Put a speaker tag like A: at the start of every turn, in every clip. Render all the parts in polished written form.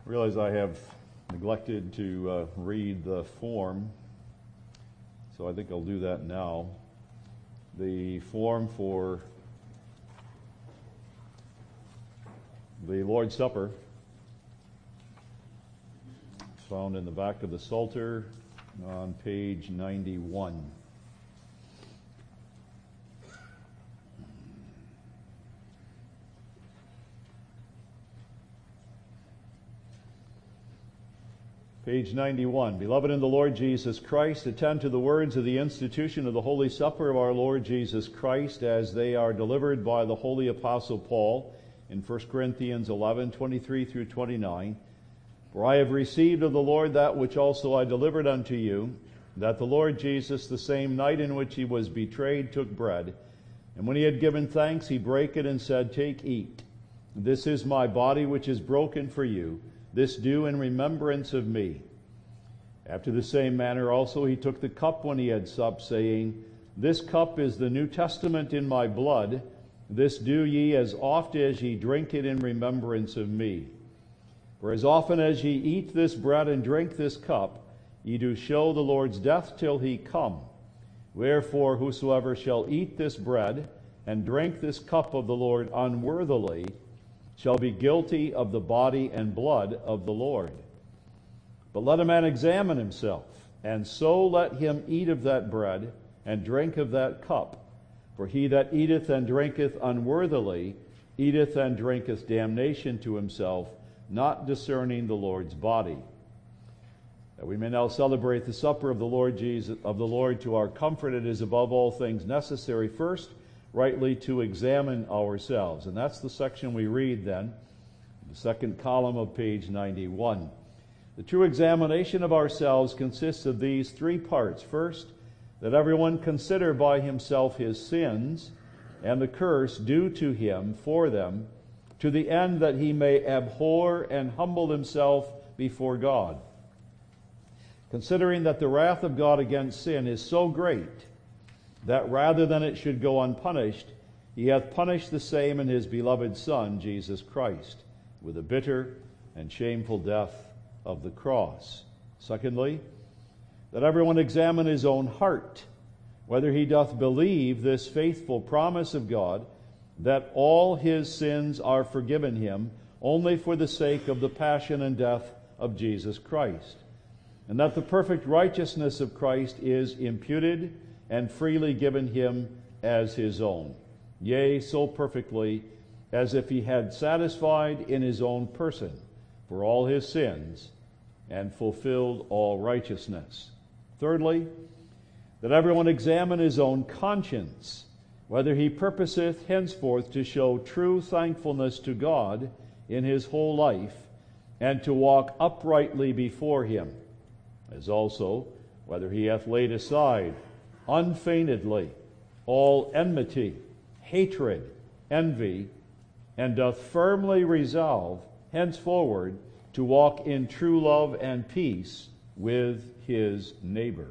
A: realize I have neglected to read the form, so I think I'll do that now. The form for the Lord's Supper is found in the back of the Psalter on page 91. Page 91. Beloved in the Lord Jesus Christ, attend to the words of the institution of the Holy Supper of our Lord Jesus Christ as they are delivered by the Holy Apostle Paul in 1 Corinthians 11:23 through 29. For I have received of the Lord that which also I delivered unto you, that the Lord Jesus, the same night in which he was betrayed, took bread. And when he had given thanks, he brake it and said, Take, eat. This is my body which is broken for you. This do in remembrance of me. After the same manner also he took the cup when he had supped, saying, This cup is the New Testament in my blood. This do ye as oft as ye drink it in remembrance of me. For as often as ye eat this bread and drink this cup, ye do show the Lord's death till he come. Wherefore whosoever shall eat this bread and drink this cup of the Lord unworthily shall be guilty of the body and blood of the Lord. But let a man examine himself, and so let him eat of that bread and drink of that cup. For he that eateth and drinketh unworthily eateth and drinketh damnation to himself, not discerning the Lord's body. That we may now celebrate the supper of the Lord to our comfort, it is above all things necessary first rightly to examine ourselves. And that's the section we read then, the second column of page 91. The true examination of ourselves consists of these three parts. First, that everyone consider by himself his sins and the curse due to him for them, to the end that he may abhor and humble himself before God, considering that the wrath of God against sin is so great that rather than it should go unpunished, he hath punished the same in his beloved Son, Jesus Christ, with a bitter and shameful death of the cross. Secondly, that everyone examine his own heart, whether he doth believe this faithful promise of God, that all his sins are forgiven him only for the sake of the passion and death of Jesus Christ, and that the perfect righteousness of Christ is imputed and freely given him as his own, yea, so perfectly as if he had satisfied in his own person for all his sins and fulfilled all righteousness. Thirdly, that everyone examine his own conscience, whether he purposeth henceforth to show true thankfulness to God in his whole life, and to walk uprightly before him, as also whether he hath laid aside unfeignedly all enmity, hatred, envy, and doth firmly resolve henceforward to walk in true love and peace with his neighbor.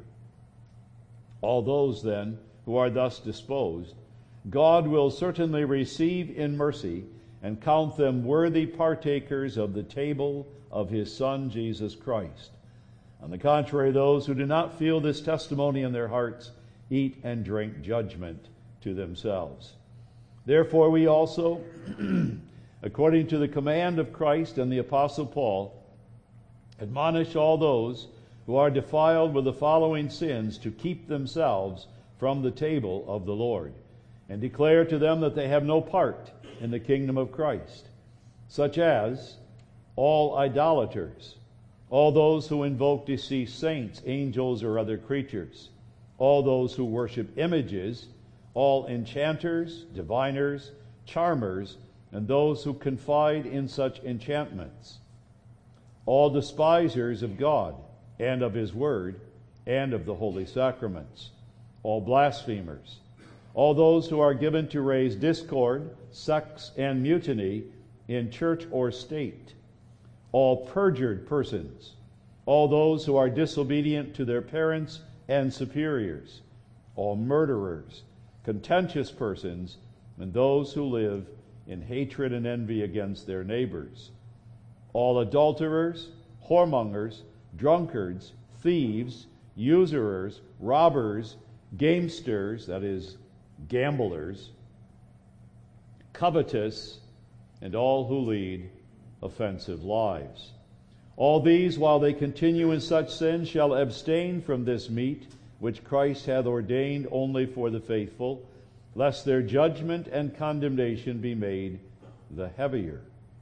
A: All those, then, who are thus disposed, God will certainly receive in mercy and count them worthy partakers of the table of his Son, Jesus Christ. On the contrary, those who do not feel this testimony in their hearts eat and drink judgment to themselves. Therefore we also, according to the command of Christ and the Apostle Paul, admonish all those who are defiled with the following sins to keep themselves from the table of the Lord, and declare to them that they have no part in the kingdom of Christ, such as all idolaters, all those who invoke deceased saints, angels, or other creatures, all those who worship images, all enchanters, diviners, charmers, and those who confide in such enchantments, all despisers of God and of his word and of the holy sacraments, all blasphemers, all those who are given to raise discord, sects, and mutiny in church or state, all perjured persons, all those who are disobedient to their parents and superiors, all murderers, contentious persons, and those who live in hatred and envy against their neighbors, all adulterers, whoremongers, drunkards, thieves, usurers, robbers, gamesters, that is, gamblers, covetous, and all who lead offensive lives. All these, while they continue in such sin, shall abstain from this meat, which Christ hath ordained only for the faithful, lest their judgment and condemnation be made the heavier.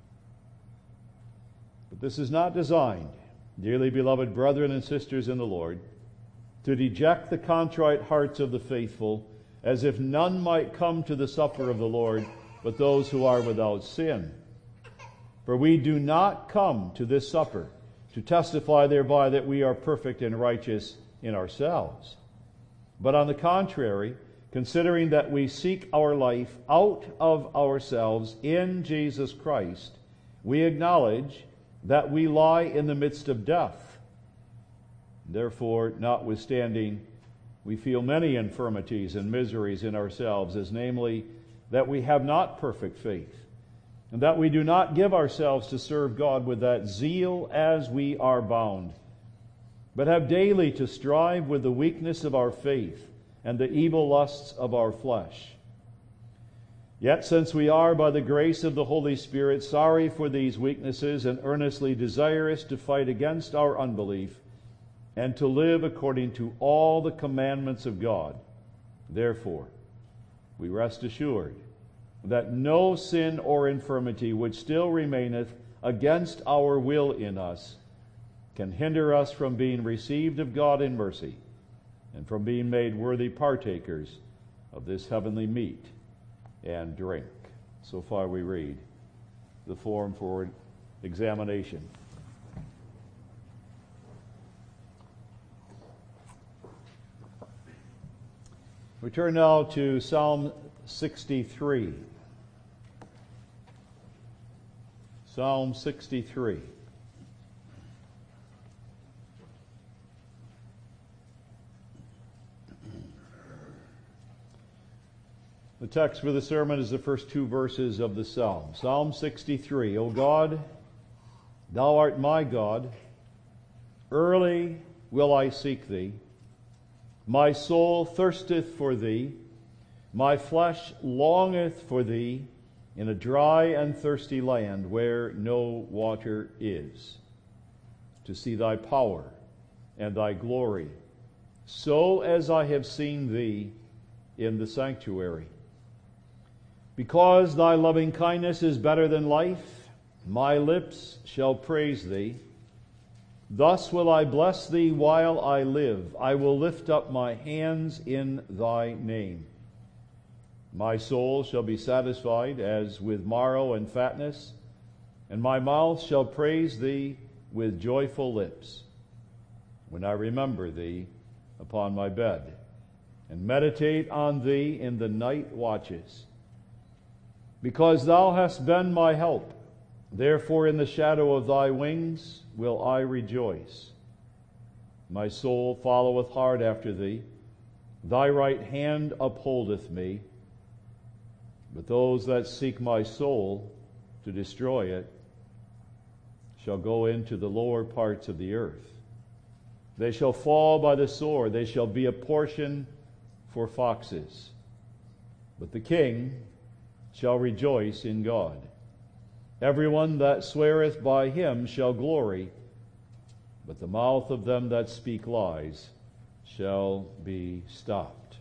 A: But this is not designed, dearly beloved brethren and sisters in the Lord, to deject the contrite hearts of the faithful, as if none might come to the supper of the Lord, but those who are without sin. For we do not come to this supper to testify thereby that we are perfect and righteous in ourselves, but on the contrary, considering that we seek our life out of ourselves in Jesus Christ, we acknowledge that we lie in the midst of death. Therefore, notwithstanding, we feel many infirmities and miseries in ourselves, as namely, that we have not perfect faith, and that we do not give ourselves to serve God with that zeal as we are bound, but have daily to strive with the weakness of our faith and the evil lusts of our flesh. Yet since we are, by the grace of the Holy Spirit, sorry for these weaknesses and earnestly desirous to fight against our unbelief and to live according to all the commandments of God, therefore, we rest assured that no sin or infirmity which still remaineth against our will in us can hinder us from being received of God in mercy and from being made worthy partakers of this heavenly meat and drink. So far we read the form for examination. We turn now to Psalm 63. Psalm 63. The text for the sermon is the first two verses of the psalm. Psalm 63. O God, thou art my God. Early will I seek thee. My soul thirsteth for thee. My flesh longeth for thee in a dry and thirsty land where no water is, to see thy power and thy glory, so as I have seen thee in the sanctuary. Because thy loving kindness is better than life, my lips shall praise thee. Thus will I bless thee while I live. I will lift up my hands in thy name. My soul shall be satisfied as with marrow and fatness, and my mouth shall praise thee with joyful lips, when I remember thee upon my bed, and meditate on thee in the night watches. Because thou hast been my help, therefore in the shadow of thy wings will I rejoice. My soul followeth hard after thee. Thy right hand upholdeth me. But those that seek my soul to destroy it shall go into the lower parts of the earth. They shall fall by the sword. They shall be a portion for foxes. But the king shall rejoice in God. Everyone that sweareth by him shall glory, but the mouth of them that speak lies shall be stopped.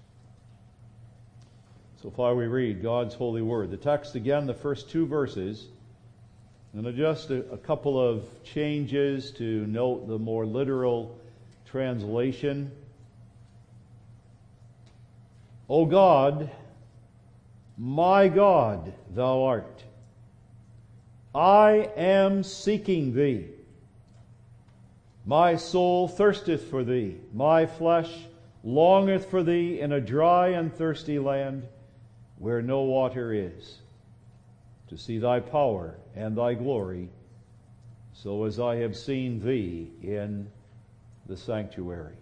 A: So far we read God's holy word. The text again, the first two verses, and just a couple of changes to note the more literal translation. O God, my God, thou art. I am seeking thee. My soul thirsteth for thee. My flesh longeth for thee in a dry and thirsty land where no water is, to see thy power and thy glory, so as I have seen thee in the sanctuary.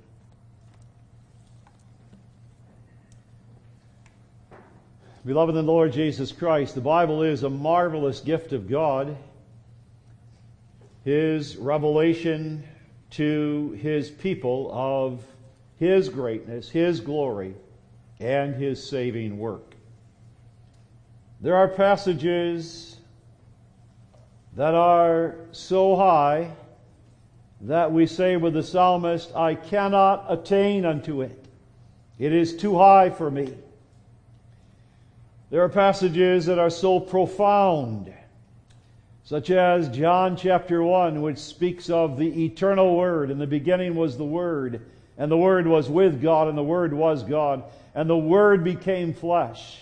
A: Beloved in the Lord Jesus Christ, the Bible is a marvelous gift of God. His revelation to His people of His greatness, His glory, and His saving work. There are passages that are so high that we say with the psalmist, I cannot attain unto it. It is too high for me. There are passages that are so profound, such as John chapter 1, which speaks of the eternal Word. In the beginning was the Word, and the Word was with God, and the Word was God, and the Word became flesh.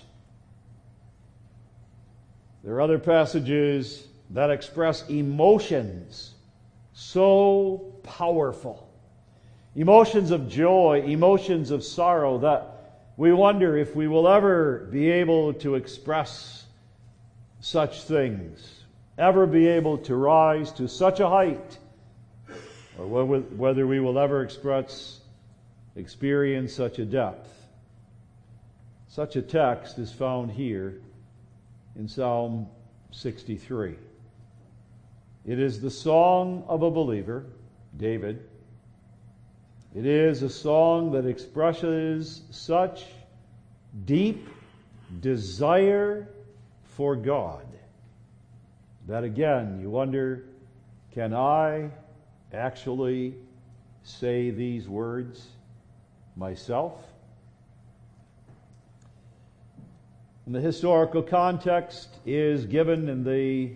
A: There are other passages that express emotions so powerful. Emotions of joy, emotions of sorrow, that we wonder if we will ever be able to express such things, ever be able to rise to such a height, or whether we will ever experience such a depth. Such a text is found here in Psalm 63. It is the song of a believer, David. It is a song that expresses such deep desire for God that again you wonder, can I actually say these words myself? And the historical context is given in the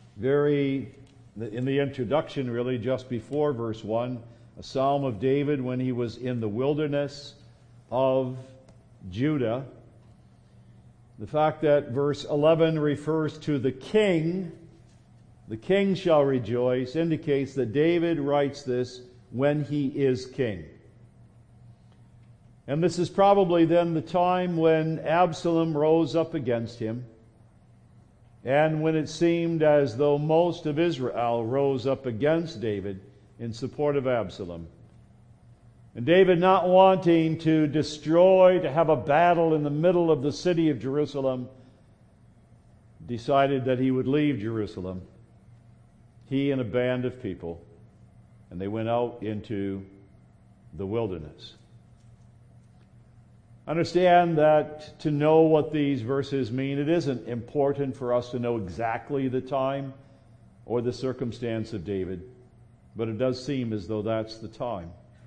A: introduction, really, just before verse 1, a psalm of David when he was in the wilderness of Judah. The fact that verse 11 refers to the king shall rejoice, indicates that David writes this when he is king. And this is probably then the time when Absalom rose up against him, and when it seemed as though most of Israel rose up against David in support of Absalom. And David, not wanting to have a battle in the middle of the city of Jerusalem, decided that he would leave Jerusalem, he and a band of people, and they went out into the wilderness. Understand that to know what these verses mean, it isn't important for us to know exactly the time or the circumstance of David, but it does seem as though that's the time.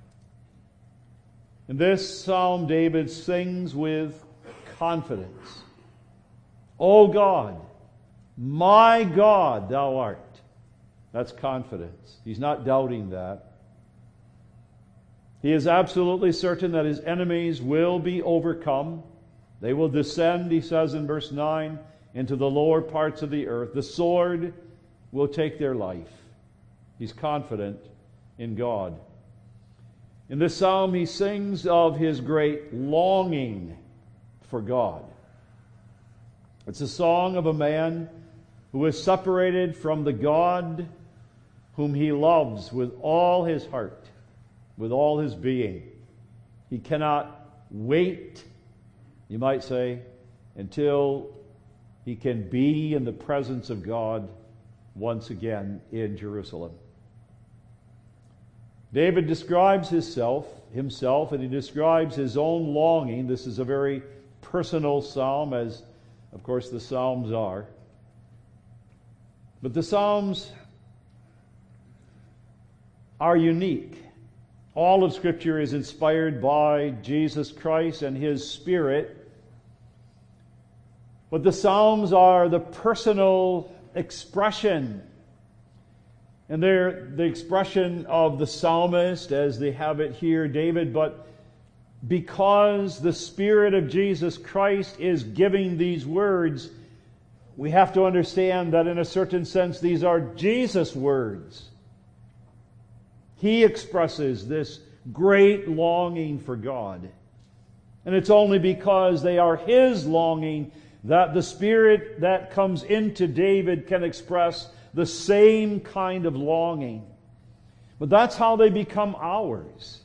A: In this psalm, David sings with confidence. O God, my God, thou art. That's confidence. He's not doubting that. He is absolutely certain that his enemies will be overcome. They will descend, he says in verse 9, into the lower parts of the earth. The sword will take their life. He's confident in God. In this psalm, he sings of his great longing for God. It's a song of a man who is separated from the God whom he loves with all his heart, with all his being. He cannot wait, you might say, until he can be in the presence of God once again in Jerusalem. David describes himself, and he describes his own longing. This is a very personal psalm, as of course the Psalms are. But the Psalms are unique. All of Scripture is inspired by Jesus Christ and His Spirit. But the Psalms are the personal expression. And they're the expression of the psalmist as they have it here, David. But because the Spirit of Jesus Christ is giving these words, we have to understand that in a certain sense these are Jesus' words. He expresses this great longing for God. And it's only because they are His longing that the Spirit that comes into David can express the same kind of longing. But that's how they become ours.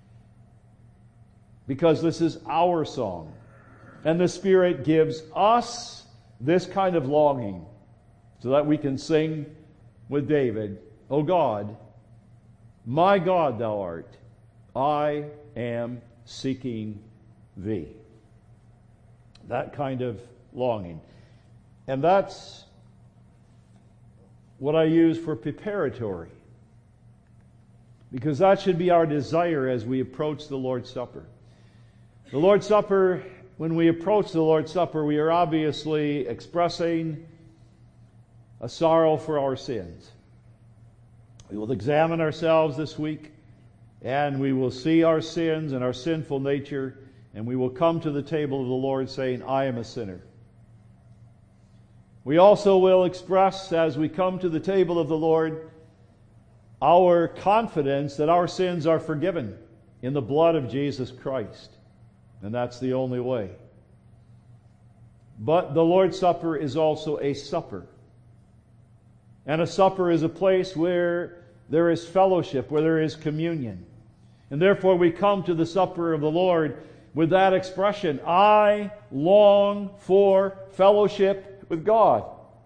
A: Because this is our song. And the Spirit gives us this kind of longing so that we can sing with David, O God, my God thou art, I am seeking thee. That kind of longing. And that's what I use for preparatory. Because that should be our desire as we approach the Lord's Supper. The Lord's Supper, when we approach the Lord's Supper, we are obviously expressing a sorrow for our sins. We will examine ourselves this week, and we will see our sins and our sinful nature, and we will come to the table of the Lord saying, I am a sinner. We also will express, as we come to the table of the Lord, our confidence that our sins are forgiven in the blood of Jesus Christ. And that's the only way. But the Lord's Supper is also a supper. And a supper is a place where there is fellowship, where there is communion. And therefore we come to the supper of the Lord with that expression, I long for fellowship with God.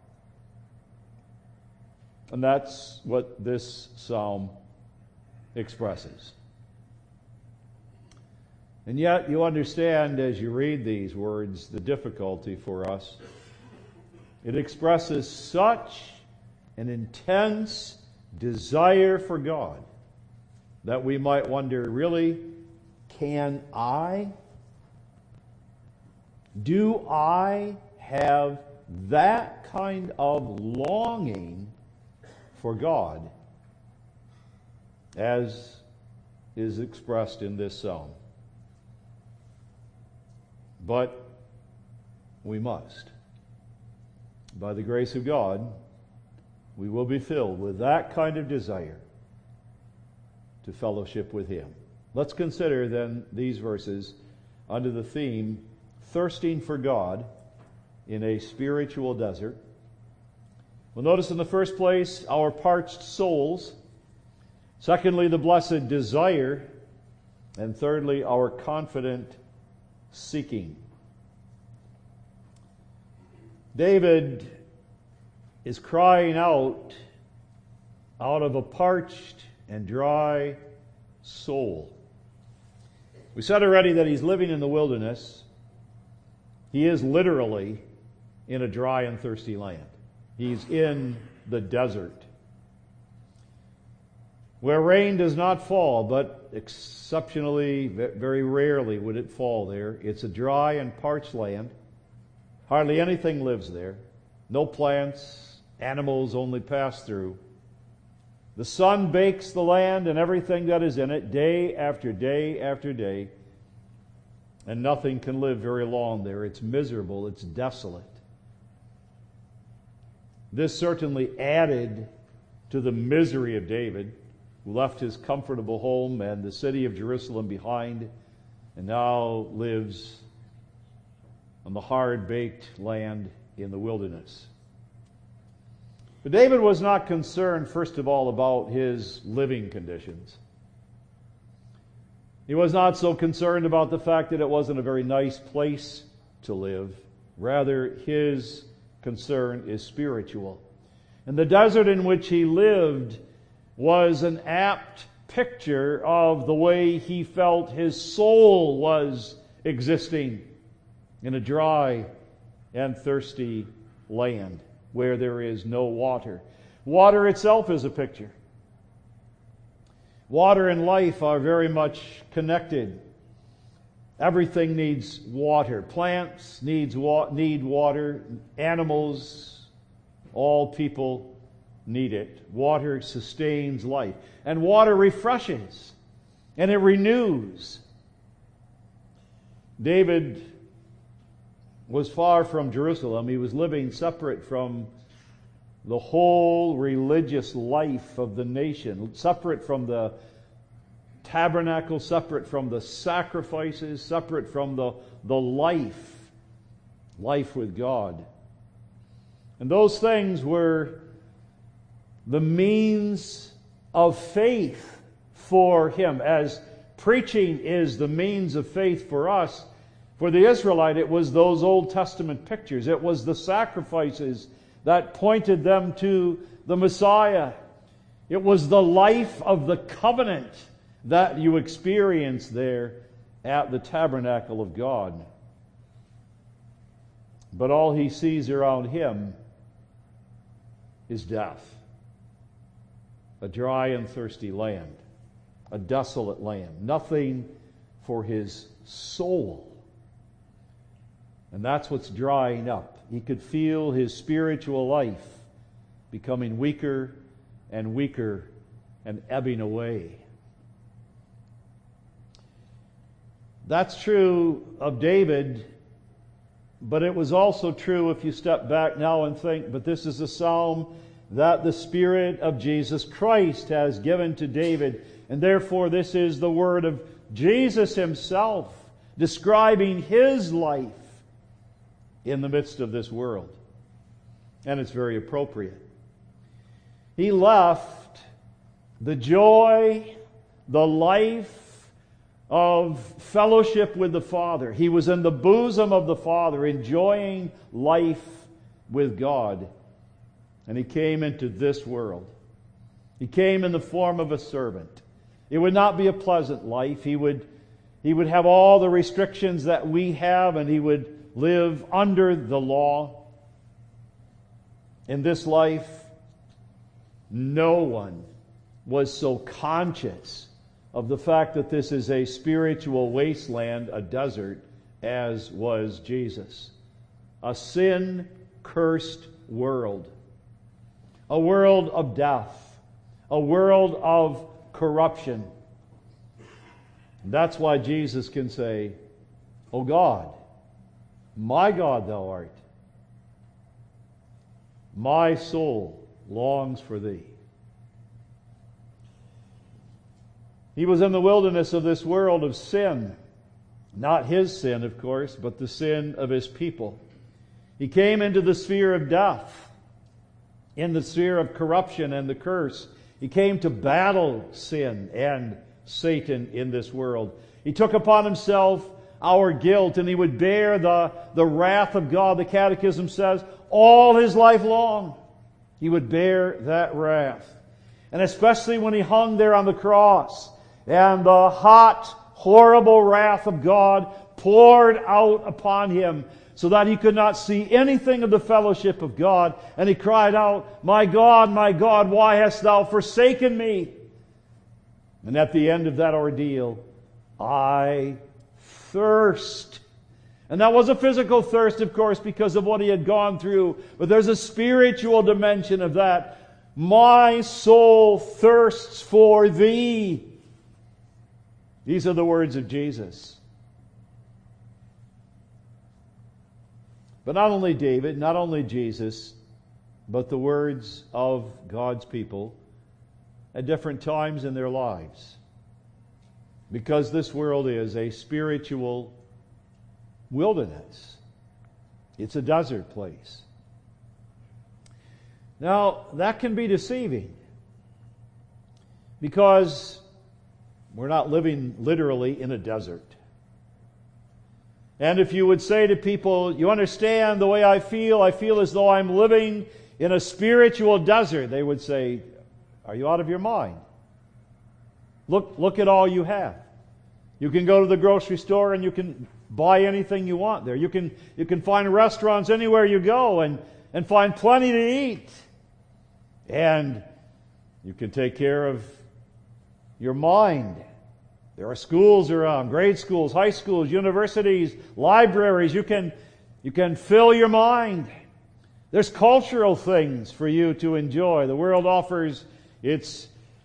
A: And that's what this psalm expresses. And yet you understand as you read these words the difficulty for us. It expresses such an intense desire for God that we might wonder, really, can I? Do I have that kind of longing for God as is expressed in this psalm? But we must. By the grace of God, we will be filled with that kind of desire to fellowship with Him. Let's consider then these verses under the theme, thirsting for God in a spiritual desert. We'll notice in the first place our parched souls. Secondly, the blessed desire. And thirdly, our confident seeking. David is crying out of a parched and dry soul. We said already that he's living in the wilderness. He is literally in a dry and thirsty land. He's in the desert, where rain does not fall, but exceptionally, very rarely would it fall there. It's a dry and parched land. Hardly anything lives there. No plants, animals only pass through. The sun bakes the land and everything that is in it day after day after day, and nothing can live very long there. It's miserable, it's desolate. This certainly added to the misery of David, who left his comfortable home and the city of Jerusalem behind, and now lives on the hard-baked land in the wilderness. But David was not concerned, first of all, about his living conditions. He was not so concerned about the fact that it wasn't a very nice place to live. Rather, his concern is spiritual. And the desert in which he lived was an apt picture of the way he felt his soul was existing in a dry and thirsty land where there is no water. Water itself is a picture. Water and life are very much connected. Everything needs water. Plants need water. Animals, all people need it. Water sustains life. And water refreshes. And it renews. David was far from Jerusalem. He was living separate from the whole religious life of the nation, separate from the tabernacle, separate from the sacrifices, separate from the life with God. And those things were the means of faith for him, as preaching is the means of faith for us. For the Israelite, it was those Old Testament pictures. It was the sacrifices that pointed them to the Messiah. It was the life of the covenant that you experience there at the tabernacle of God. But all he sees around him is death. A dry and thirsty land. A desolate land. Nothing for his soul. And that's what's drying up. He could feel his spiritual life becoming weaker and weaker and ebbing away. That's true of David, but it was also true if you step back now and think, but this is a psalm that the Spirit of Jesus Christ has given to David, and therefore this is the word of Jesus himself describing his life in the midst of this world. And it's very appropriate. He left the joy, the life of fellowship with the Father. He was in the bosom of the Father, enjoying life with God. And he came into this world. He came in the form of a servant. It would not be a pleasant life. He would have all the restrictions that we have, and he would live under the law. In this life, no one was so conscious of the fact that this is a spiritual wasteland, a desert, as was Jesus. A sin-cursed world. A world of death. A world of corruption. That's why Jesus can say, "O God, my God thou art. My soul longs for thee." He was in the wilderness of this world of sin. Not his sin, of course, but the sin of his people. He came into the sphere of death, in the sphere of corruption and the curse. He came to battle sin and Satan in this world. He took upon himself our guilt, and he would bear the wrath of God. The Catechism says, all his life long, he would bear that wrath. And especially when he hung there on the cross, and the hot, horrible wrath of God poured out upon him, so that he could not see anything of the fellowship of God. And he cried out, my God, why hast thou forsaken me?" And at the end of that ordeal, "I thirst." And that was a physical thirst, of course, because of what he had gone through. But there's a spiritual dimension of that. "My soul thirsts for thee." These are the words of Jesus. But not only David, not only Jesus, but the words of God's people at different times in their lives. Because this world is a spiritual wilderness. It's a desert place. Now, that can be deceiving, because we're not living literally in a desert. And if you would say to people, "You understand the way I feel as though I'm living in a spiritual desert," they would say, "Are you out of your mind? Look at all you have. You can go to the grocery store and you can buy anything you want there. You can find restaurants anywhere you go and find plenty to eat. And you can take care of your mind. There are schools around, grade schools, high schools, universities, libraries. You can fill your mind. There's cultural things for you to enjoy. The world offers its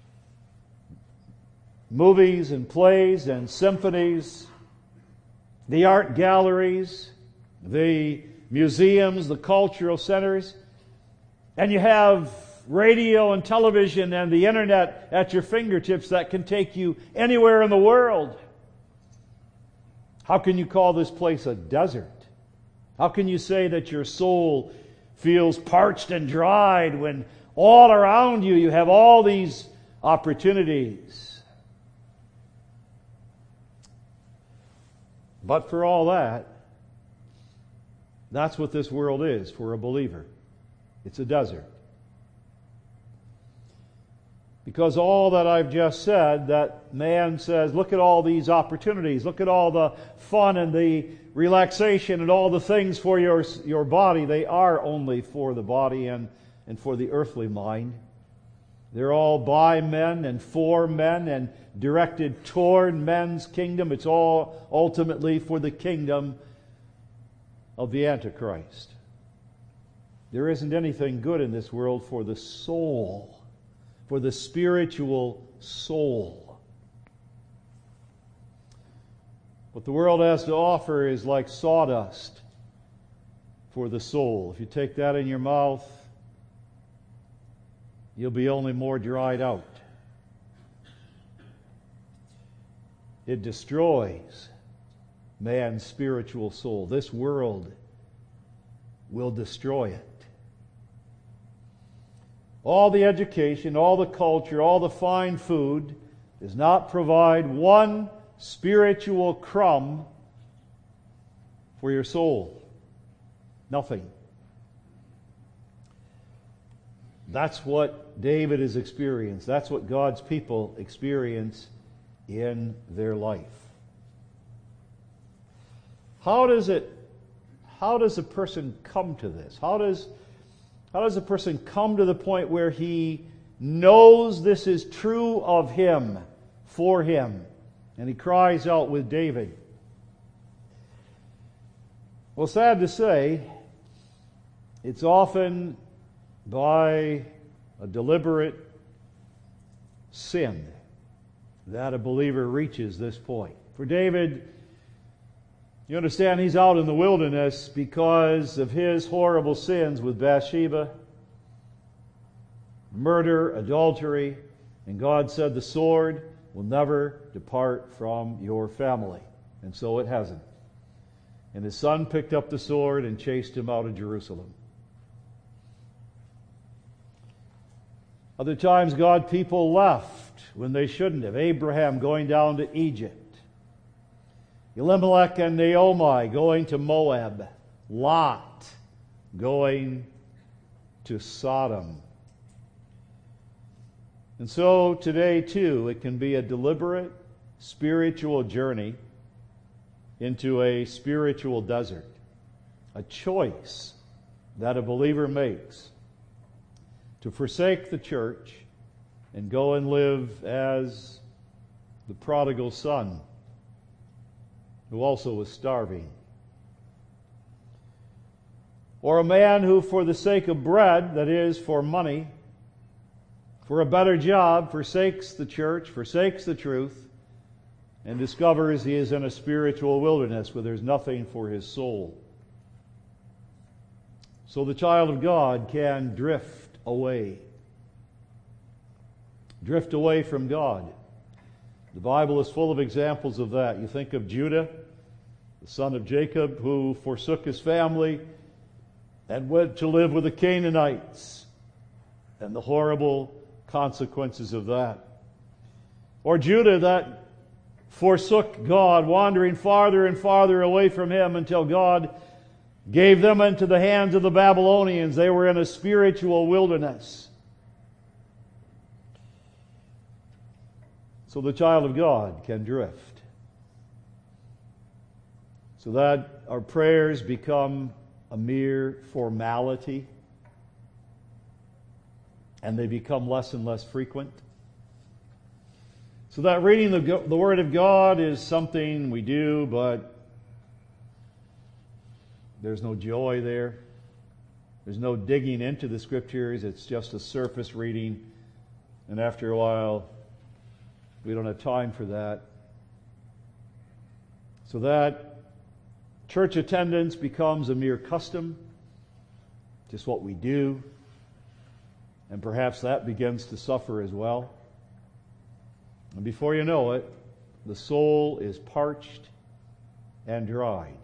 A: movies and plays and symphonies, the art galleries, the museums, the cultural centers. And you have radio and television and the internet at your fingertips that can take you anywhere in the world. How can you call this place a desert? How can you say that your soul feels parched and dried when all around you have all these opportunities? But for all that, that's what this world is for a believer. It's a desert. Because all that I've just said, that man says, look at all these opportunities, look at all the fun and the relaxation and all the things for your body, they are only for the body and for the earthly mind. They're all by men and for men and directed toward men's kingdom. It's all ultimately for the kingdom of the Antichrist. There isn't anything good in this world for the soul, for the spiritual soul. What the world has to offer is like sawdust for the soul. If you take that in your mouth, you'll be only more dried out. It destroys man's spiritual soul. This world will destroy it. All the education, all the culture, all the fine food does not provide one spiritual crumb for your soul. Nothing. That's what David has experienced. That's what God's people experience in their life. How does a person come to this? How does a person come to the point where he knows this is true of him, for him, and he cries out with David? Well, sad to say, it's often by a deliberate sin that a believer reaches this point. For David, you understand, he's out in the wilderness because of his horrible sins with Bathsheba, murder, adultery, and God said the sword will never depart from your family. And so it hasn't. And his son picked up the sword and chased him out of Jerusalem. Other times, God people left when they shouldn't have. Abraham going down to Egypt. Elimelech and Naomi going to Moab. Lot going to Sodom. And so today, too, it can be a deliberate spiritual journey into a spiritual desert. A choice that a believer makes to forsake the church and go and live as the prodigal son, who also was starving. Or a man who, for the sake of bread, that is, for money, for a better job, forsakes the church, forsakes the truth, and discovers he is in a spiritual wilderness where there's nothing for his soul. So the child of God can drift away. Drift away from God. The Bible is full of examples of that. You think of Judah, the son of Jacob, who forsook his family and went to live with the Canaanites, and the horrible consequences of that. Or Judah that forsook God, wandering farther and farther away from Him until God gave them into the hands of the Babylonians. They were in a spiritual wilderness. So the child of God can drift. So that our prayers become a mere formality, and they become less and less frequent. So that reading the Word of God is something we do, but there's no joy there. There's no digging into the Scriptures. It's just a surface reading, and after a while, we don't have time for that. So that church attendance becomes a mere custom, just what we do, and perhaps that begins to suffer as well. And before you know it, the soul is parched and dried.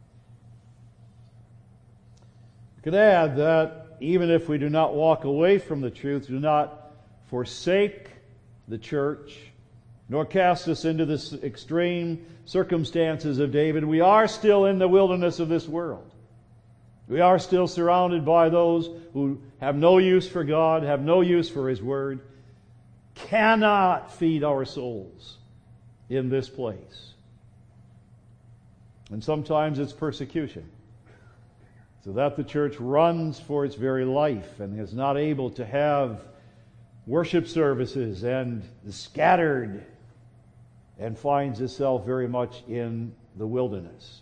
A: We could add that even if we do not walk away from the truth, do not forsake the church, nor cast us into the extreme circumstances of David, we are still in the wilderness of this world. We are still surrounded by those who have no use for God, have no use for His Word. cannot feed our souls in this place. And sometimes it's persecution, so that the church runs for its very life and is not able to have worship services and is scattered and finds itself very much in the wilderness.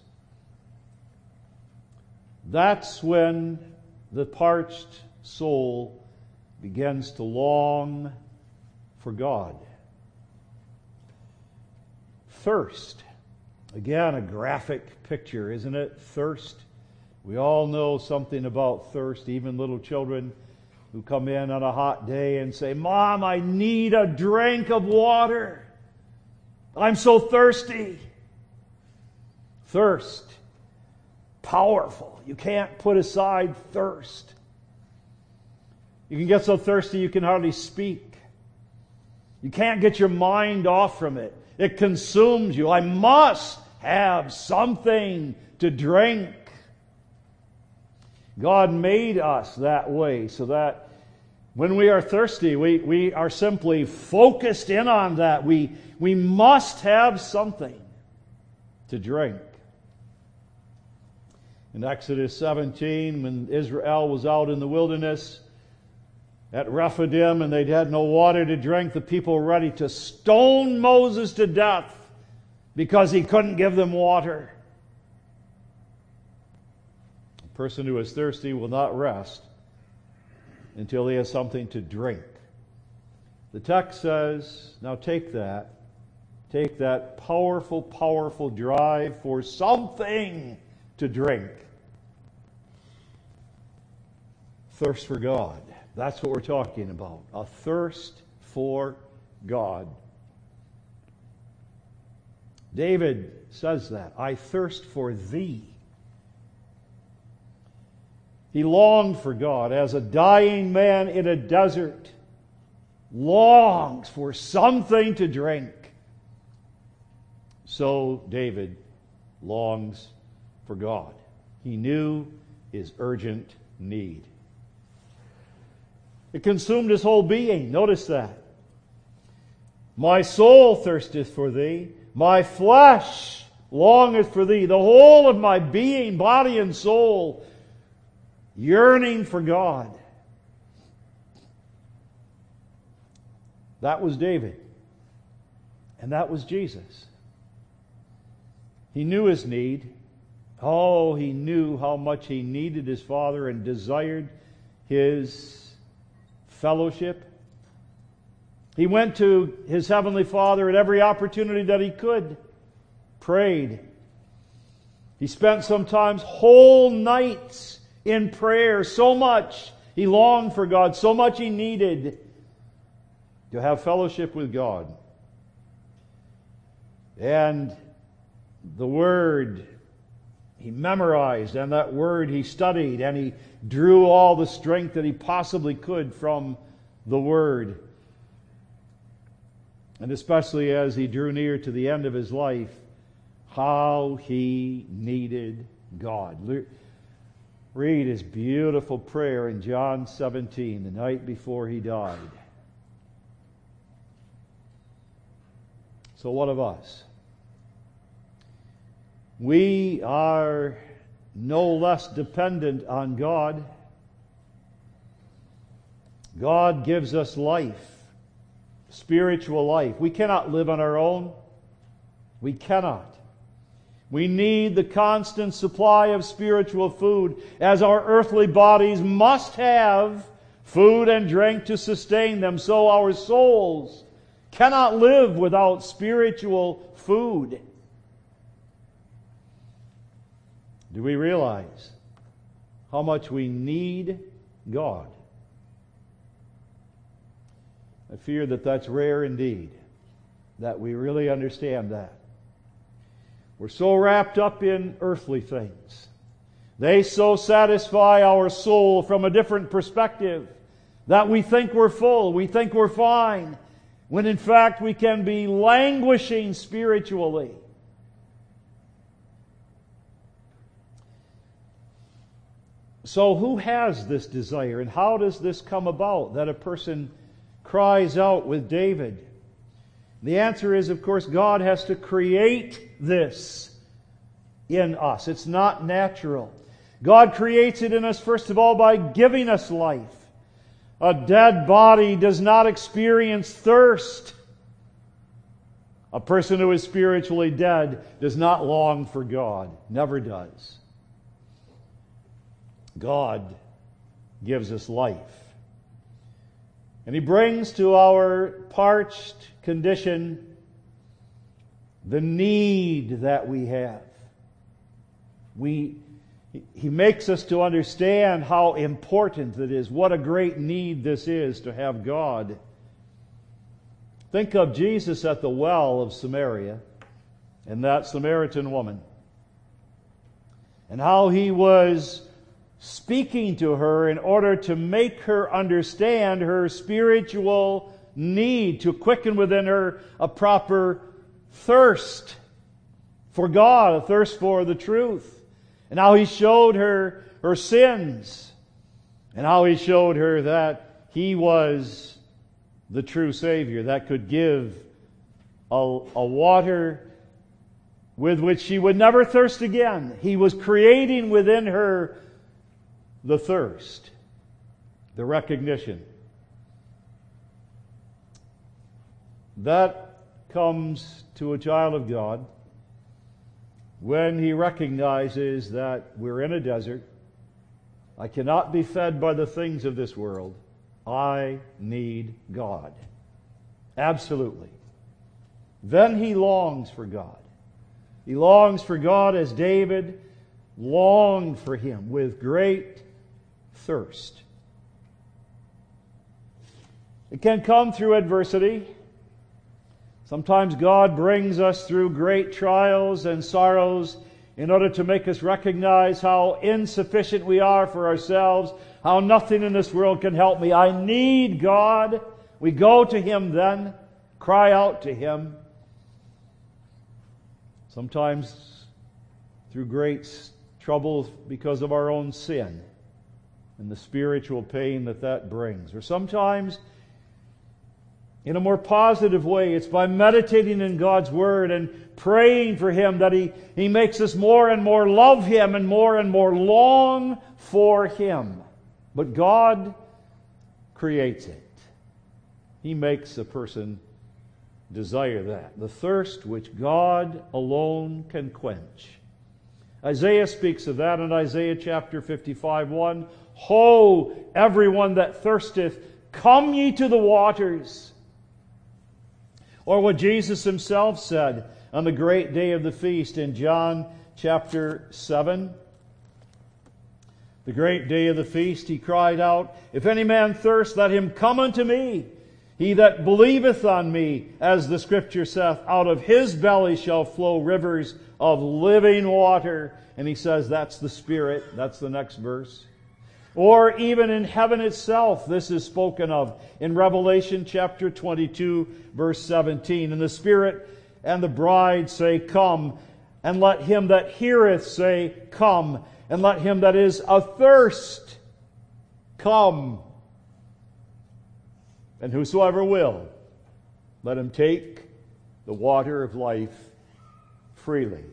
A: That's when the parched soul begins to long for God. Thirst. Again, a graphic picture, isn't it? Thirst. We all know something about thirst, even little children who come in on a hot day and say, "Mom, I need a drink of water. I'm so thirsty." Thirst. Powerful. You can't put aside thirst. You can get so thirsty you can hardly speak. You can't get your mind off from it. It consumes you. I must have something to drink. God made us that way so that when we are thirsty, we are simply focused in on that. We must have something to drink. In Exodus 17, when Israel was out in the wilderness at Rephidim and they had no water to drink, the people were ready to stone Moses to death because he couldn't give them water. A person who is thirsty will not rest until he has something to drink. The text says, now take that powerful, powerful drive for something to drink. Thirst for God. That's what we're talking about. A thirst for God. David says that. I thirst for thee. He longed for God as a dying man in a desert longs for something to drink. So David longs for God. He knew his urgent need. It consumed his whole being. Notice that. My soul thirsteth for thee. My flesh longeth for thee. The whole of my being, body and soul, yearning for God. That was David. And that was Jesus. He knew his need. Oh, he knew how much he needed his Father and desired his fellowship. He went to his Heavenly Father at every opportunity that he could. Prayed. He spent sometimes whole nights in prayer. So much he longed for God. So much he needed to have fellowship with God. And the Word he memorized, and that Word he studied, and he drew all the strength that he possibly could from the Word. And especially as he drew near to the end of his life, how he needed God. Read his beautiful prayer in John 17, the night before he died. So what of us? We are no less dependent on God. God gives us life, spiritual life. We cannot live on our own. We cannot. We need the constant supply of spiritual food, as our earthly bodies must have food and drink to sustain them. So our souls cannot live without spiritual food. Do we realize how much we need God? I fear that that's rare indeed, that we really understand that. We're so wrapped up in earthly things. They so satisfy our soul from a different perspective that we think we're full, we think we're fine, when in fact we can be languishing spiritually. So who has this desire, and how does this come about that a person cries out with David? The answer is, of course, God has to create this in us. It's not natural. God creates it in us, first of all, by giving us life. A dead body does not experience thirst. A person who is spiritually dead does not long for God. Never does. God gives us life. And He brings to our parched condition the need that we have. He makes us to understand how important it is, what a great need this is to have God. Think of Jesus at the well of Samaria and that Samaritan woman, and how He was speaking to her in order to make her understand her spiritual need, to quicken within her a proper thirst for God, a thirst for the truth. And how He showed her her sins, and how He showed her that He was the true Savior that could give a water with which she would never thirst again. He was creating within her the thirst, the recognition. That comes to a child of God when he recognizes that we're in a desert. I cannot be fed by the things of this world. I need God. Absolutely. Then he longs for God. He longs for God as David longed for Him with great thirst. It can come through adversity. Sometimes God brings us through great trials and sorrows in order to make us recognize how insufficient we are for ourselves, how nothing in this world can help me. I need God. We go to Him then, cry out to Him. Sometimes through great trouble because of our own sin and the spiritual pain that brings. Or sometimes in a more positive way, it's by meditating in God's Word and praying for Him that He makes us more and more love Him and more long for Him. But God creates it. He makes a person desire that. The thirst which God alone can quench. Isaiah speaks of that in Isaiah chapter 55:1. Ho, everyone that thirsteth, come ye to the waters. Or what Jesus Himself said on the great day of the feast in John chapter 7. The great day of the feast, He cried out, If any man thirst, let him come unto me. He that believeth on me, as the Scripture saith, out of his belly shall flow rivers of living water. And He says that's the Spirit. That's the next verse. Or even in heaven itself, this is spoken of in Revelation chapter 22, verse 17. And the Spirit and the bride say, Come. And let him that heareth say, Come. And let him that is athirst come. And whosoever will, let him take the water of life freely.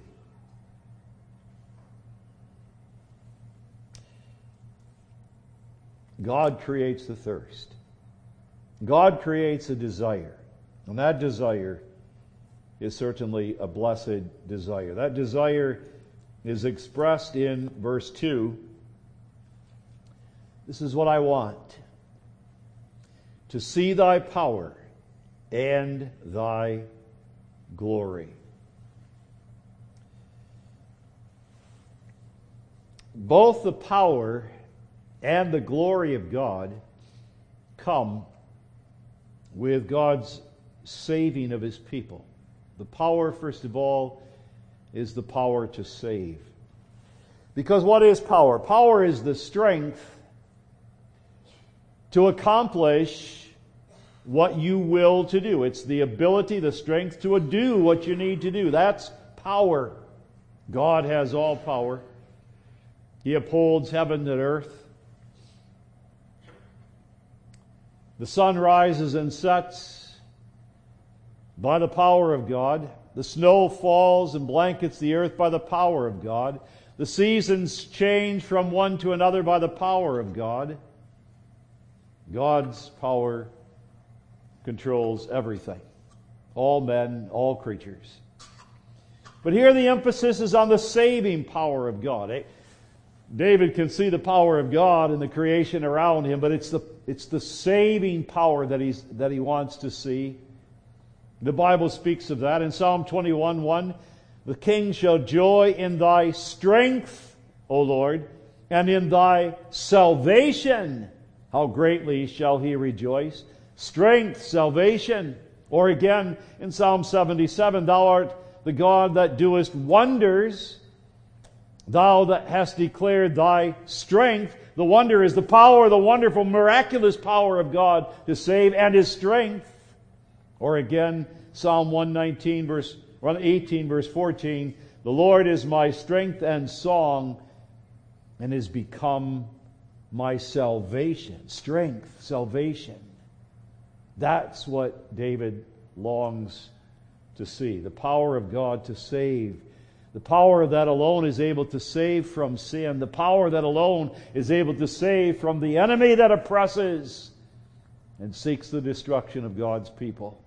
A: God creates the thirst. God creates a desire. And that desire is certainly a blessed desire. That desire is expressed in verse 2. This is what I want. To see Thy power and Thy glory. Both the power and the glory of God come with God's saving of His people. The power, first of all, is the power to save. Because what is power? Power is the strength to accomplish what you will to do. It's the ability, the strength to do what you need to do. That's power. God has all power. He upholds heaven and earth. The sun rises and sets by the power of God. The snow falls and blankets the earth by the power of God. The seasons change from one to another by the power of God. God's power controls everything. All men, all creatures. But here the emphasis is on the saving power of God. David can see the power of God in the creation around him, but it's the saving power that he wants to see. The Bible speaks of that in Psalm 21:1. The king shall joy in thy strength, O Lord, and in thy salvation. How greatly shall he rejoice. Strength, salvation. Or again in Psalm 77, thou art the God that doest wonders. Thou that hast declared thy strength. The wonder is the power, the wonderful, miraculous power of God to save, and His strength. Or again, Psalm 118, verse 14, the Lord is my strength and song, and is become my salvation. Strength, salvation. That's what David longs to see. The power of God to save. The power that alone is able to save from sin. The power that alone is able to save from the enemy that oppresses and seeks the destruction of God's people.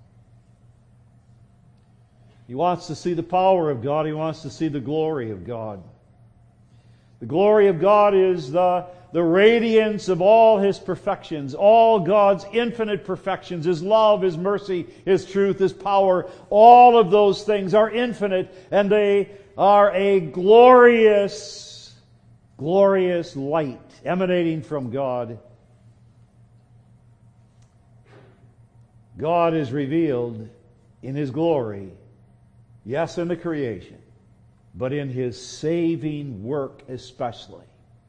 A: He wants to see the power of God. He wants to see the glory of God. The glory of God is the radiance of all His perfections, all God's infinite perfections, His love, His mercy, His truth, His power. All of those things are infinite, and they are a glorious, glorious light emanating from God. God is revealed in His glory, yes, in the creation, but in His saving work especially.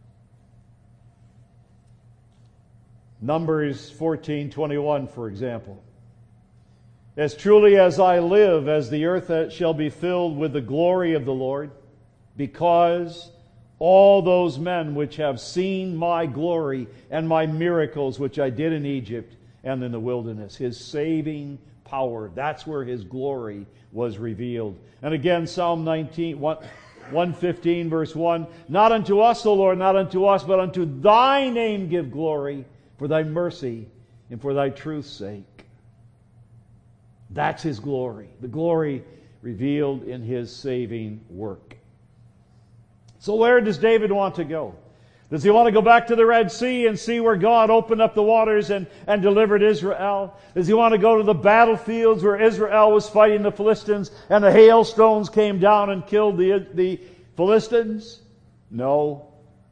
A: Numbers 14:21, for example. As truly as I live, as the earth shall be filled with the glory of the Lord, because all those men which have seen my glory and my miracles which I did in Egypt and in the wilderness, His saving power, that's where His glory was revealed. And again, Psalm 115, verse 1, not unto us, O Lord, not unto us, but unto thy name give glory, for thy mercy and for thy truth's sake. That's His glory. The glory revealed in His saving work. So where does David want to go? Does he want to go back to the Red Sea and see where God opened up the waters and delivered Israel? Does he want to go to the battlefields where Israel was fighting the Philistines and the hailstones came down and killed the Philistines? No.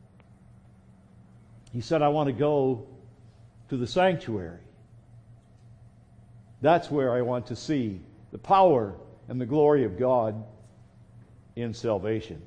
A: He said, I want to go to the sanctuary. That's where I want to see the power and the glory of God in salvation.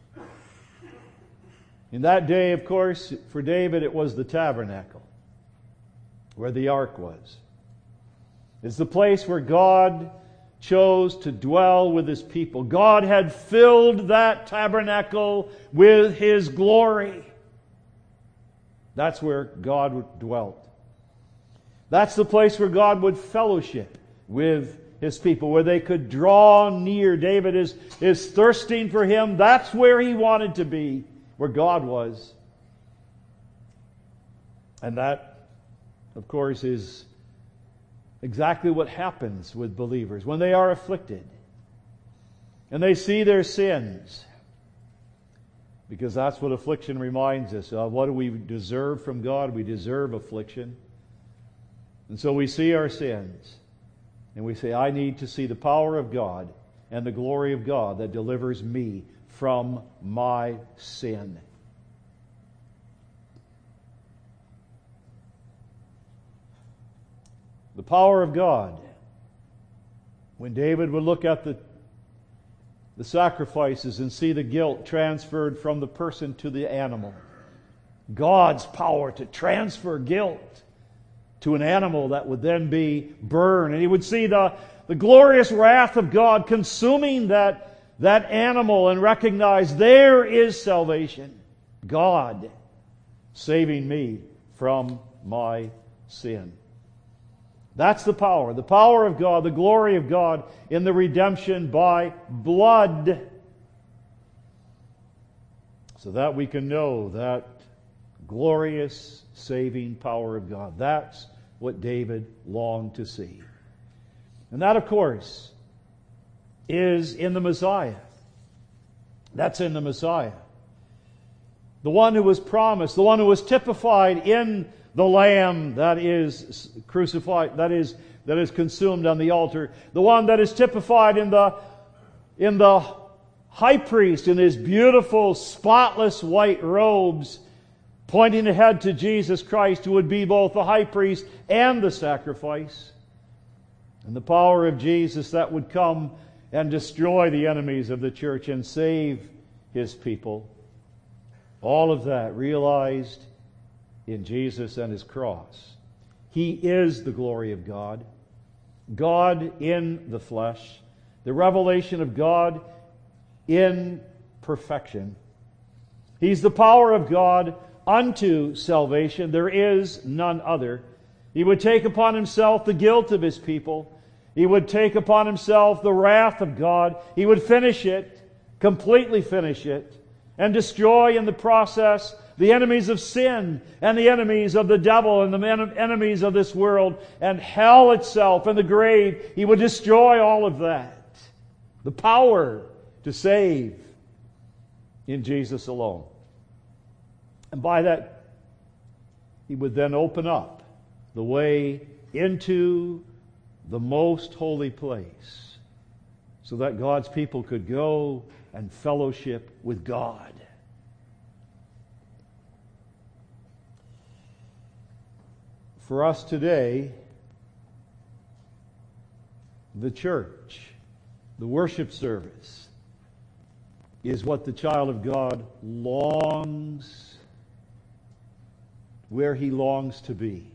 A: In that day, of course, for David, it was the tabernacle where the ark was. It's the place where God chose to dwell with His people. God had filled that tabernacle with His glory. That's where God dwelt. That's the place where God would fellowship with His people, where they could draw near. David is thirsting for Him. That's where he wanted to be, where God was. And that, of course, is exactly what happens with believers when they are afflicted and they see their sins. Because that's what affliction reminds us of. What do we deserve from God? We deserve affliction. And so we see our sins and we say, I need to see the power of God and the glory of God that delivers me from my sin. The power of God. When David would look at the sacrifices and see the guilt transferred from the person to the animal. God's power to transfer guilt to an animal that would then be burned. And he would see the glorious wrath of God consuming that animal and recognize there is salvation. God saving me from my sin. That's the power of God, the glory of God in the redemption by blood. So that we can know that glorious saving power of God. That's what David longed to see. And that, of course, is in the Messiah. That's in the Messiah. The one who was promised, the one who was typified in the Lamb that is crucified, that is consumed on the altar, the one that is typified in the high priest in his beautiful, spotless white robes, pointing ahead to Jesus Christ, who would be both the high priest and the sacrifice. And the power of Jesus that would come and destroy the enemies of the church and save His people. All of that realized in Jesus and His cross. He is the glory of God. God in the flesh. The revelation of God in perfection. He's the power of God unto salvation. There is none other. He would take upon Himself the guilt of His people. He would take upon Himself the wrath of God. He would finish it, completely finish it, and destroy in the process the enemies of sin and the enemies of the devil and the enemies of this world and hell itself and the grave. He would destroy all of that. The power to save in Jesus alone. And by that, He would then open up the way into the most holy place so that God's people could go and fellowship with God. For us today, the church, the worship service, is what the child of God longs, where he longs to be.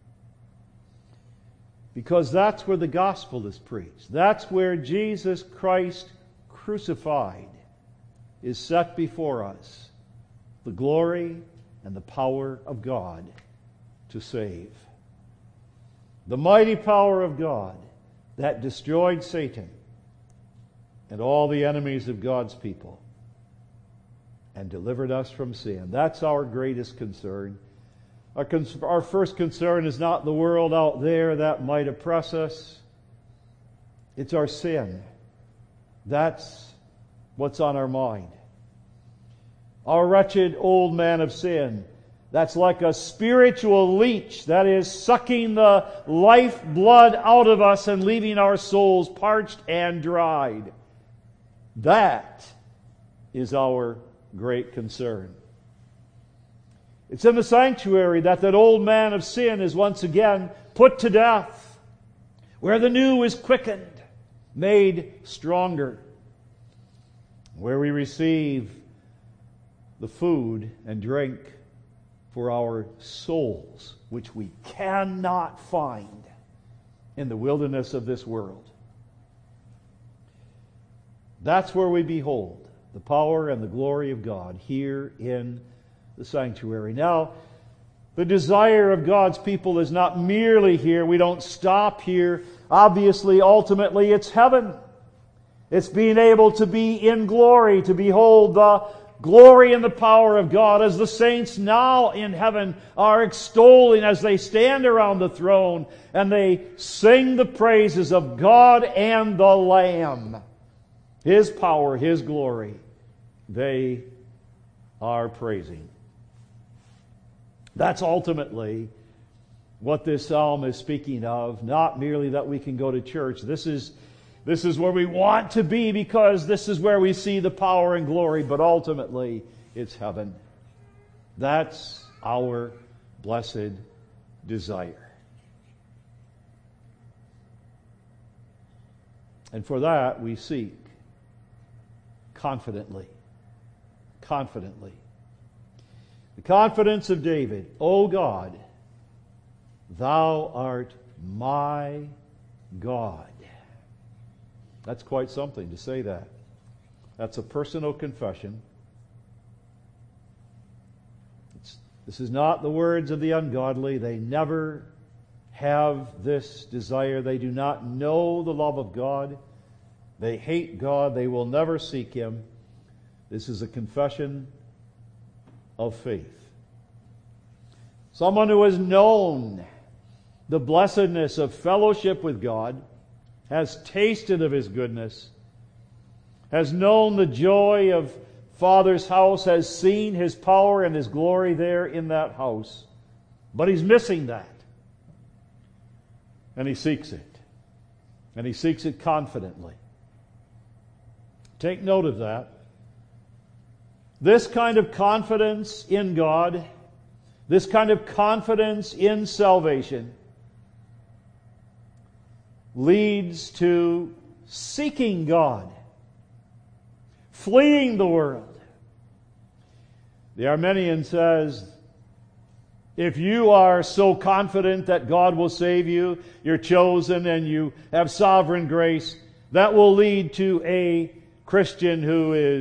A: Because that's where the gospel is preached. That's where Jesus Christ crucified is set before us. The glory and the power of God to save. The mighty power of God that destroyed Satan and all the enemies of God's people and delivered us from sin. That's our greatest concern. Our first concern is not the world out there that might oppress us. It's our sin. That's what's on our mind. Our wretched old man of sin, that's like a spiritual leech that is sucking the life blood out of us and leaving our souls parched and dried. That is our great concern. It's in the sanctuary that old man of sin is once again put to death, where the new is quickened, made stronger, where we receive the food and drink for our souls, which we cannot find in the wilderness of this world. That's where we behold the power and the glory of God here in the sanctuary. Now, the desire of God's people is not merely here. We don't stop here. Obviously, ultimately, it's heaven. It's being able to be in glory, to behold the glory and the power of God as the saints now in heaven are extolling as they stand around the throne and they sing the praises of God and the Lamb. His power, His glory, they are praising. That's ultimately what this psalm is speaking of, not merely that we can go to church. This is where we want to be because this is where we see the power and glory, but ultimately it's heaven. That's our blessed desire. And for that we seek confidently. Confidently. The confidence of David, O God, Thou art my God. That's quite something to say that. That's a personal confession. This is not the words of the ungodly. They never have this desire. They do not know the love of God. They hate God. They will never seek Him. This is a confession of faith. Someone who has known the blessedness of fellowship with God, has tasted of His goodness, has known the joy of Father's house, has seen His power and His glory there in that house. But he's missing that. And he seeks it. And he seeks it confidently. Take note of that. This kind of confidence in God, this kind of confidence in salvation, leads to seeking God, fleeing the world. The Arminian says, if you are so confident that God will save you, you're chosen and you have sovereign grace, that will lead to a Christian who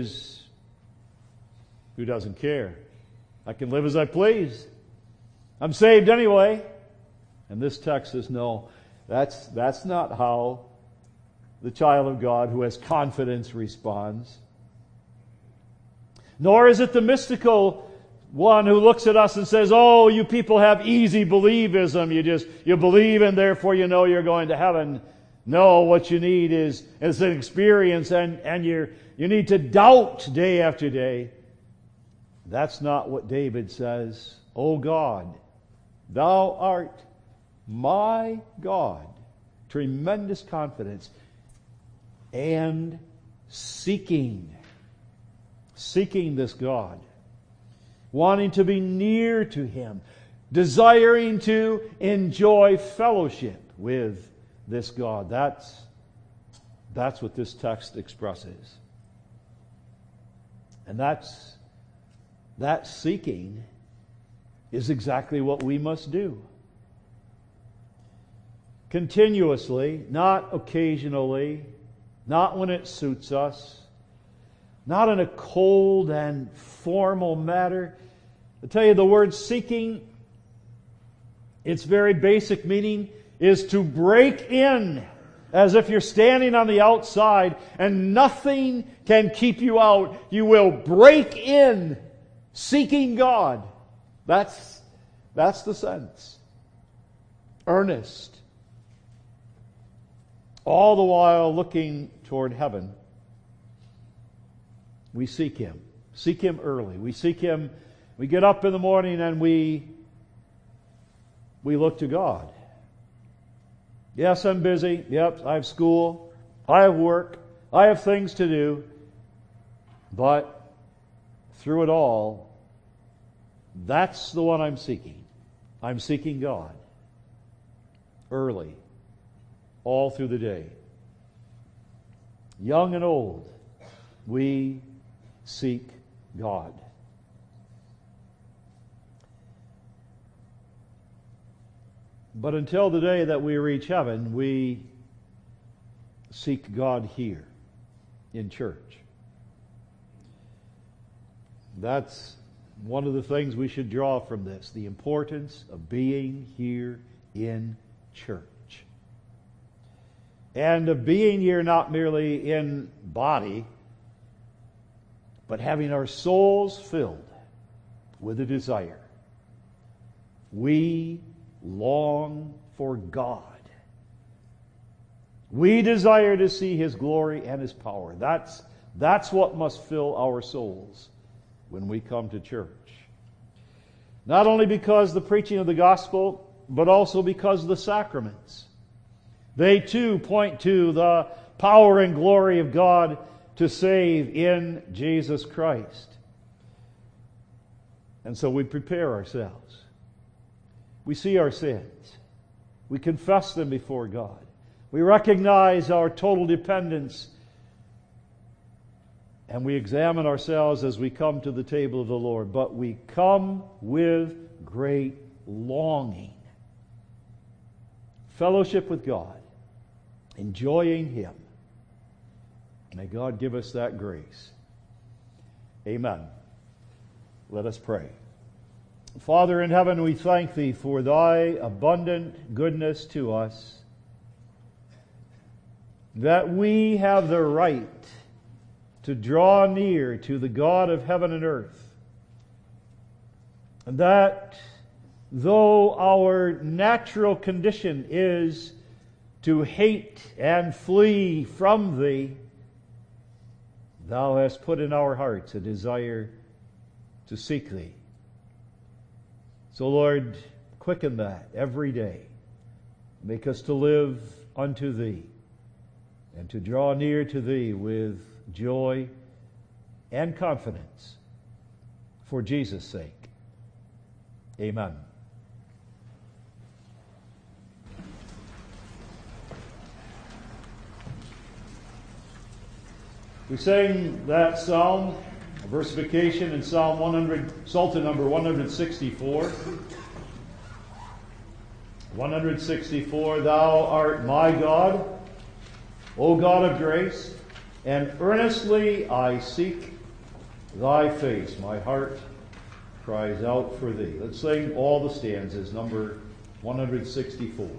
A: doesn't care. I can live as I please. I'm saved anyway. And this text says, no, that's not how the child of God who has confidence responds. Nor is it the mystical one who looks at us and says, oh, you people have easy believism. You believe and therefore you know you're going to heaven. No, what you need is an experience and you need to doubt day after day. That's not what David says. O God, Thou art my God. Tremendous confidence. And seeking this God. Wanting to be near to Him. Desiring to enjoy fellowship with this God. That's what this text expresses. And that seeking is exactly what we must do. Continuously, not occasionally, not when it suits us, not in a cold and formal manner. I tell you, the word seeking, its very basic meaning is to break in, as if you're standing on the outside and nothing can keep you out. You will break in seeking God. That's the sense. Earnest. All the while looking toward heaven. We seek Him. Seek Him early. We seek Him. We get up in the morning and we look to God. Yes, I'm busy. Yep, I have school. I have work. I have things to do. But through it all, that's the one I'm seeking. I'm seeking God. Early. All through the day. Young and old, we seek God. But until the day that we reach heaven, we seek God here in church. That's one of the things we should draw from this, the importance of being here in church. And of being here not merely in body, but having our souls filled with a desire. We long for God. We desire to see His glory and His power. That's what must fill our souls when we come to church. Not only because the preaching of the gospel, but also because of the sacraments. They too point to the power and glory of God to save in Jesus Christ. And so we prepare ourselves. We see our sins. We confess them before God. We recognize our total dependence. And we examine ourselves as we come to the table of the Lord. But we come with great longing. Fellowship with God. Enjoying Him. May God give us that grace. Amen. Let us pray. Father in heaven, we thank Thee for Thy abundant goodness to us, that we have the right to draw near to the God of heaven and earth, and that though our natural condition is to hate and flee from Thee, Thou hast put in our hearts a desire to seek Thee. So, Lord, quicken that every day. Make us to live unto Thee and to draw near to Thee with joy and confidence for Jesus' sake. Amen. We sang that psalm, a versification in Psalm 100, Psalter number 164. 164, Thou art my God, O God of grace, and earnestly I seek Thy face. My heart cries out for Thee. Let's sing all the stanzas, number 164.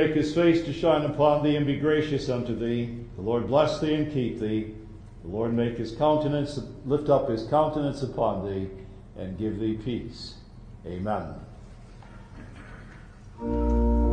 A: make his face to shine upon thee and be gracious unto thee. The Lord bless thee and keep thee. The Lord make his countenance, lift up his countenance upon thee and give thee peace. Amen.